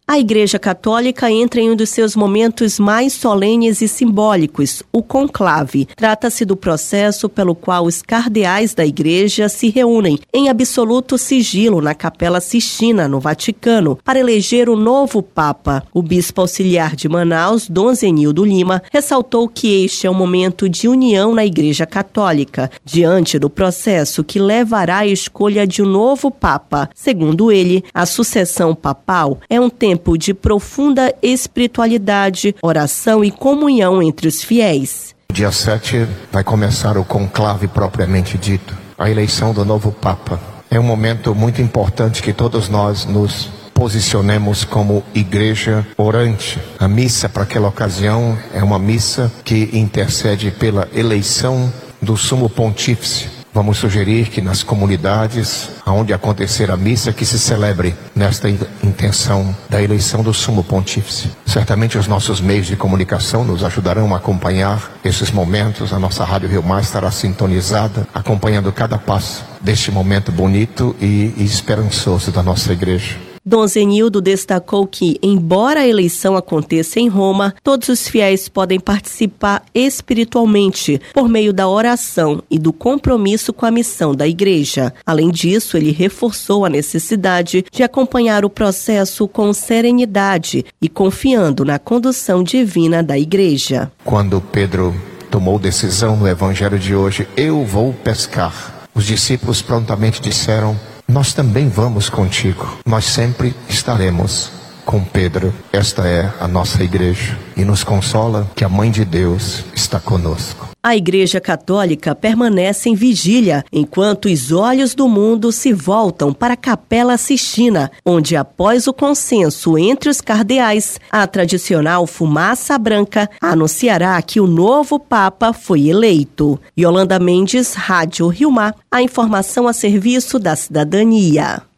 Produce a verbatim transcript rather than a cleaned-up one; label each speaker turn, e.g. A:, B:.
A: A Igreja Católica entra em um dos seus momentos mais solenes e simbólicos, o conclave. Trata-se do processo pelo qual os cardeais da Igreja se reúnem em absoluto sigilo na Capela Sistina, no Vaticano, para eleger o novo Papa. O bispo auxiliar de Manaus, Dom Zenildo Lima, ressaltou que este é um momento de união na Igreja Católica, diante do processo que levará à escolha de um novo Papa. Segundo ele, a sucessão papal é um tempo de profunda espiritualidade, oração e comunhão entre os fiéis.
B: Dia sete vai começar o conclave propriamente dito, a eleição do novo Papa. É um momento muito importante que todos nós nos posicionemos como igreja orante. A missa para aquela ocasião é uma missa que intercede pela eleição do Sumo Pontífice. Vamos sugerir que nas comunidades onde acontecer a missa, que se celebre nesta intenção da eleição do Sumo Pontífice. Certamente os nossos meios de comunicação nos ajudarão a acompanhar esses momentos. A nossa Rádio Rio Mar estará sintonizada, acompanhando cada passo deste momento bonito e, e esperançoso da nossa igreja.
A: Dom Zenildo destacou que, embora a eleição aconteça em Roma, todos os fiéis podem participar espiritualmente por meio da oração e do compromisso com a missão da Igreja. Além disso, ele reforçou a necessidade de acompanhar o processo com serenidade e confiando na condução divina da Igreja.
B: Quando Pedro tomou decisão no Evangelho de hoje, eu vou pescar, os discípulos prontamente disseram: nós também vamos contigo. Nós sempre estaremos com Pedro. Esta é a nossa igreja e nos consola que a Mãe de Deus está conosco.
A: A Igreja Católica permanece em vigília, enquanto os olhos do mundo se voltam para a Capela Sistina, onde, após o consenso entre os cardeais, a tradicional fumaça branca anunciará que o novo Papa foi eleito. Yolanda Mendes, Rádio Rio Mar, a informação a serviço da cidadania.